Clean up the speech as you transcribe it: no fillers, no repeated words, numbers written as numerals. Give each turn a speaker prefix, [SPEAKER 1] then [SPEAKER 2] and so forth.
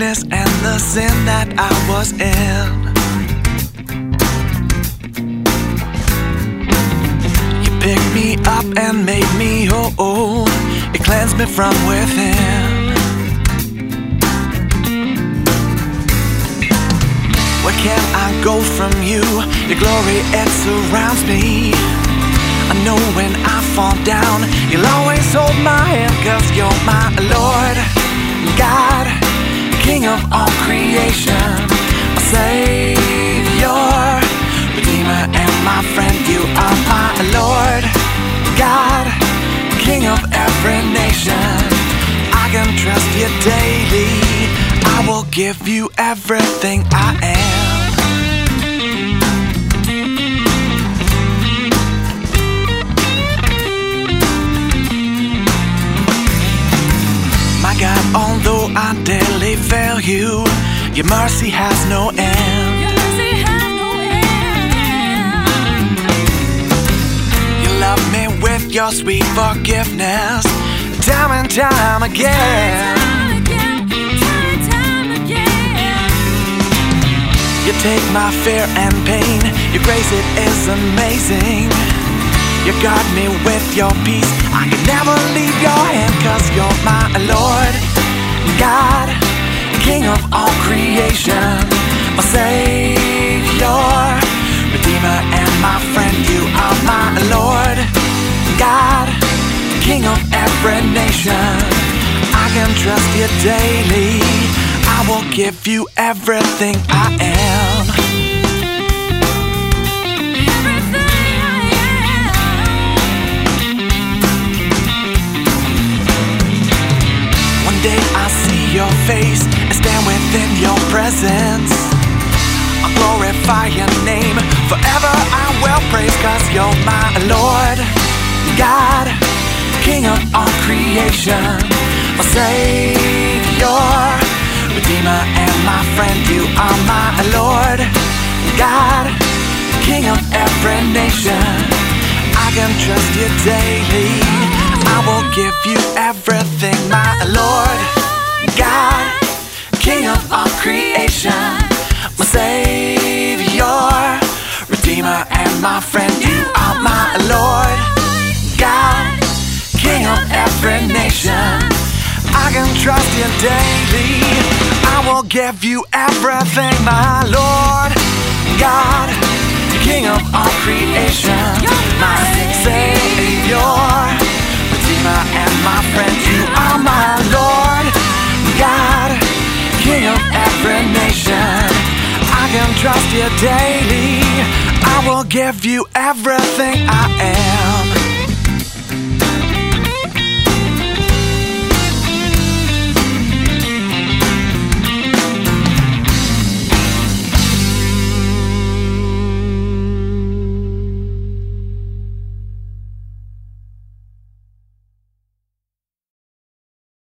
[SPEAKER 1] darkness and the sin that I was in. You picked me up and made me whole. It cleansed me from within. Where can I go from you? Your glory, it surrounds me. I know when I fall down, you'll always hold my hand, 'cause you're my Lord, God, King of all creation, my Savior, Redeemer and my friend. You are my Lord, God, King of every nation. I can trust you daily. I will give you everything I am. My God, although I daily fail you, your mercy has no end.
[SPEAKER 2] Your mercy has no end.
[SPEAKER 1] You love me with your sweet forgiveness, time and time again. You take my fear and pain. Your grace, it is amazing. You guard me with your peace. I can never leave your hand, 'cause you're my Lord, God, King of all creation, my Savior, Redeemer and my friend. You are my Lord, God, King of every nation. I can trust you daily. I will give you everything I am. One day I see your face and stand within your presence. I'll glorify your name. Forever I will praise, 'cause you're my Lord, God, King of all creation, my Savior, Redeemer and my friend. You are my Lord, God, King of every nation. I can trust you daily. I will give you everything, my Lord, God, King of all creation, my Savior, Redeemer and my friend. You are my Lord, God, King of every nation. I can trust you daily. I will give you everything, my Lord, God, King of all creation, my Savior, Redeemer and my friend. You are my Lord, God, King of every nation. I can trust you daily. I will give you everything I am.